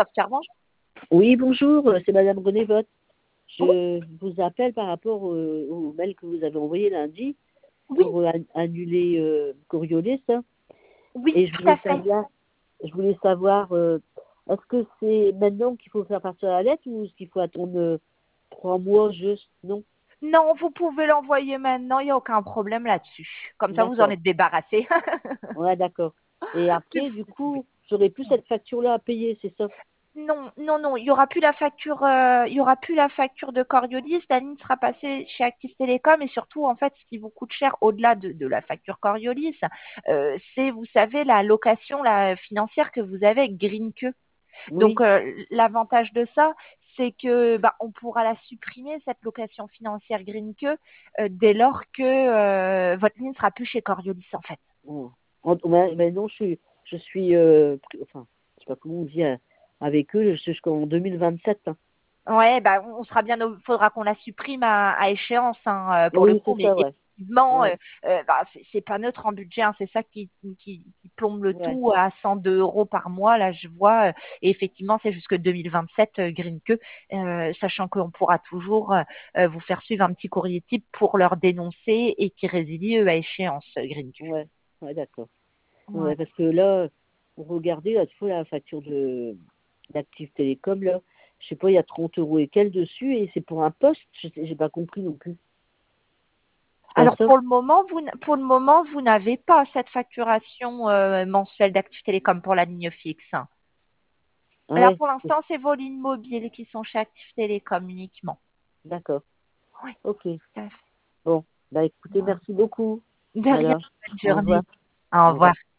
Software, bonjour. Oui, bonjour, c'est Madame René Votte. Oui, Je vous appelle par rapport au mail que vous avez envoyé lundi oui, pour annuler Coriolis. Hein. oui, Et tout à fait. je voulais savoir, est-ce que c'est maintenant qu'il faut faire partir la lettre ou est-ce qu'il faut attendre 3 mois juste? Non? Non, vous pouvez l'envoyer maintenant, il n'y a aucun problème là-dessus. Comme ça, vous en D'accord. êtes débarrassé. Ouais, d'accord. Et après, du Vous pouvez. coup, j'aurai plus cette facture-là à payer, c'est ça? Non, non, non, il y aura plus la facture, il y aura plus la facture de Coriolis. La ligne sera passée chez Actis Télécom et surtout, en fait, ce qui vous coûte cher au-delà de la facture Coriolis, c'est, vous savez, la location la financière que vous avez avec Greenke. Donc, Oui. l'avantage de ça, c'est que bah, on pourra la supprimer cette location financière Greenke dès lors que votre ligne sera plus chez Coriolis, en fait. Bon. Non, je suis enfin, je sais pas comment on dit avec eux jusqu'en 2027. Hein. Ouais, bah, on sera bien, faudra qu'on la supprime à échéance hein, pour le Oui, coup, c'est mais ça, ouais. effectivement, Ouais, bah, c'est pas neutre en budget, hein, c'est ça qui plombe le ouais. tout à 102 euros par mois, là je vois, et effectivement c'est jusque 2027 Greenke, sachant qu'on pourra toujours vous faire suivre un petit courrier type pour leur dénoncer et qui résilie eux à échéance Greenke. Ouais, ouais, d'accord. Ouais. Ouais, parce que là, pour regarder, là, tu vois, la facture d'Active Télécom, là, je sais pas, il y a 30 euros et quelques dessus, et c'est pour un poste, j'ai pas compris non plus. C'est pas Alors ça? pour le moment, vous n'avez pas cette facturation mensuelle d'Active Télécom pour la ligne fixe. Ah Là, ouais, pour l'instant, c'est vos lignes mobiles qui sont chez Active Télécom uniquement. d'accord. Oui, Ok. tout à fait. Bon, bah écoutez, Ouais. merci beaucoup. De rien, Alors, bonne au revoir. journée. Au Au revoir. revoir.